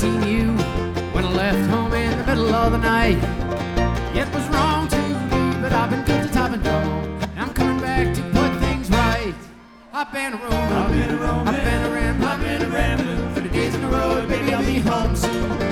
seen you when I left home in the middle of the night. It was wrong to me, but I've been good to top and down. I'm coming back to put things right. I've been a roaming, I've been a rambling, for the days on the road, baby, I'll be home soon.